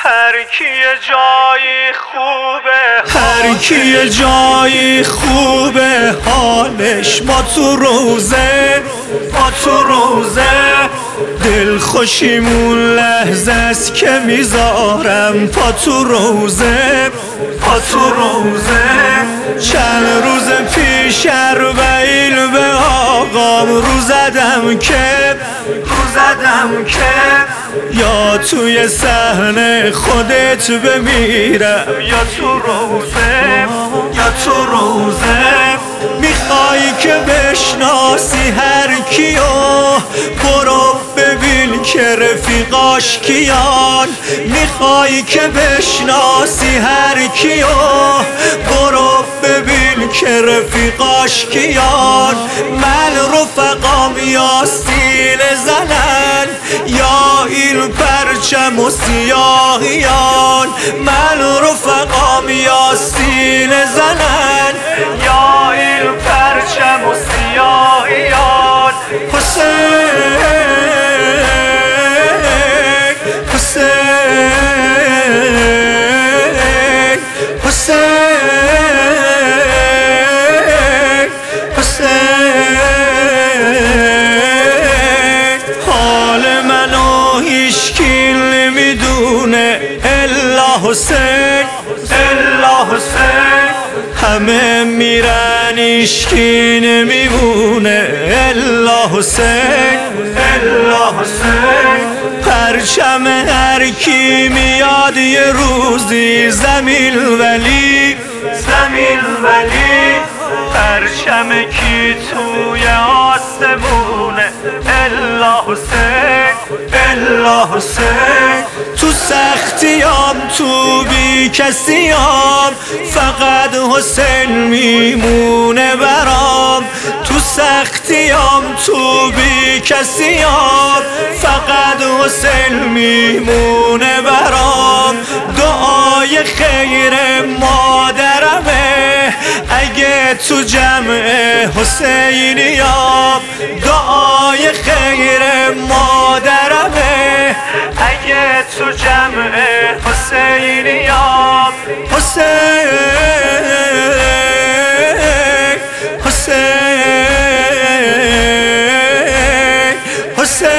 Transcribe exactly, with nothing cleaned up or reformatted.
هر کی جایی خوبه، هر کی جایی خوبه حالش ما تو روزه، ما تو روزه دل خوشیمون لحظه است که میذارم پا تو روزه، پا تو روزه. چند روز پیش اربعین به آقام رو زدم که، رو زدم که یا توی صحنه خودت بمیرم یا تو روزه، یا تو روزه. میخوای که بشناسی هر کیو برو ببین که رفیقاش کیان، میخوای که بشناسی هر کیو برو ببین که رفیقاش کیان. من رفقام یا سیل زنن یا این پرچم و سیاهیان، من رفقام یا سیل زنن یا این پرچم و سیاهیان. حسین حسین حسین حسین. حال منو هیچکی نمیدونه الا حسین، الا حسین. همه میرن هیچکی نمیمونه الا حسین، الا حسین. پرچم هر کی میاد یه روزی زمین ولی، زمین ولی. پرچم کی توی آسمونه الا حسین، الا حسین. تو سختیام تو بی کسیام فقط حسین میمونه برام، تو سختیام تو بی کسیام فقط حسین میمونه برام. دعای خیر مادرمه اگه تو جمع حسینیام، دعای خیر مادرمه اگه تو جمع حسینیام. حسین حسین حسین